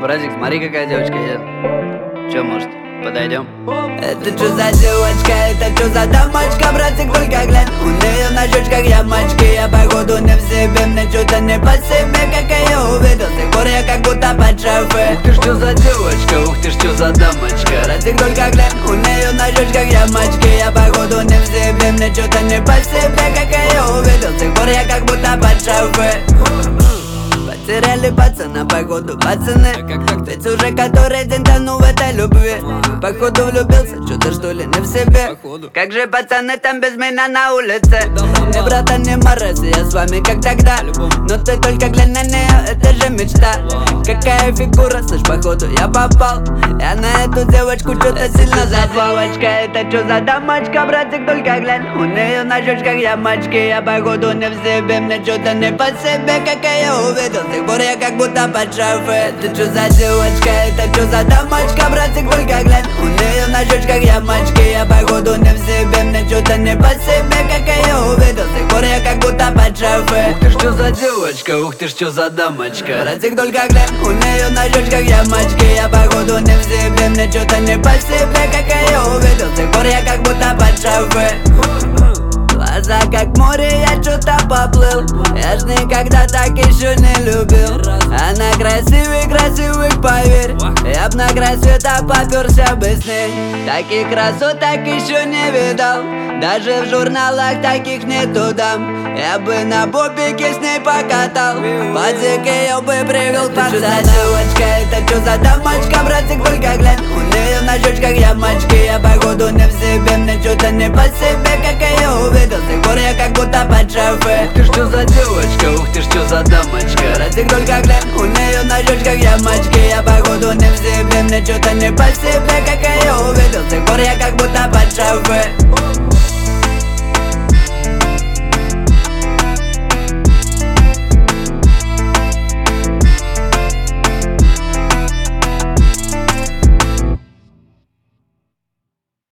Братик, смотри, какая девочка едет. Че, может, подойдем? Это что за девочка, это что за дамочка? Братик, только глянь, у нее на щечках ямочки. Я походу не в себе, мне что-то не по себе. Как я ее увидел, с тех пор я как будто под шофе. Ух ты ж, что за девочка, ух ты ж, что за дамочка. Братик, только глянь, у нее на щечках ямочки. Я походу не в себе, мне что-то не по себе. Как я ее увидел, с тех пор я как будто под шофе. Потеряли пацана, походу, пацаны. Ведь уже который день тону в этой любви. Походу влюбился, что-то что ли не в себе. Как же пацаны там без меня на улице? Не братан, не морозь, я с вами как тогда. Но ты только глянь на нее, это же мечта. Какая фигура, слышь, походу я попал. Я на эту девочку что-то сильно запал. Девочка, это что за дамочка, братик, только глянь. У нее на щечках ямочки. Я походу не в себе, мне что-то не по себе. Как я ее увидел, с тех пор я как будто под шофе. Это что за девочка, это что за дамочка, братик, только глянь. У нее на щечках ямочки. Я походу не в себе, мне что-то не по себе. Как я ее увидел, с тех пор я как будто под шофе. Ух ты ж, что за девочка, ух ты ж, что за дамочка. Братик, только глянь, у нее на щечках ямочки. Я походу не в себе, мне что-то не по себе. Как я ее увидел, с тех пор я как будто под шофе. Глаза как море, я что-то поплыл. Я ж никогда так еще не любил. Она красивый, поверь. Я б на край света поперся бы с ней. Таких красоток еще не видал. Даже в журналах таких нету дам. Я бы на бобике с ней покатал. По дике ее бы привел пацана. Это что за девочка, это что за дамочка, братик, только глянь. У нее на щечках ямочки. Я походу не в себе, мне что-то не по себе. Как я ее увидел, с тех пор я как будто под шофе. Ух ты ж, что за девочка, ух ты ж, что за дамочка. Братик, только глянь, у нее на щечках ямочки. Я походу не в себе, мне что-то не по себе. Как я ее увидел, с тех пор я как будто под шофе.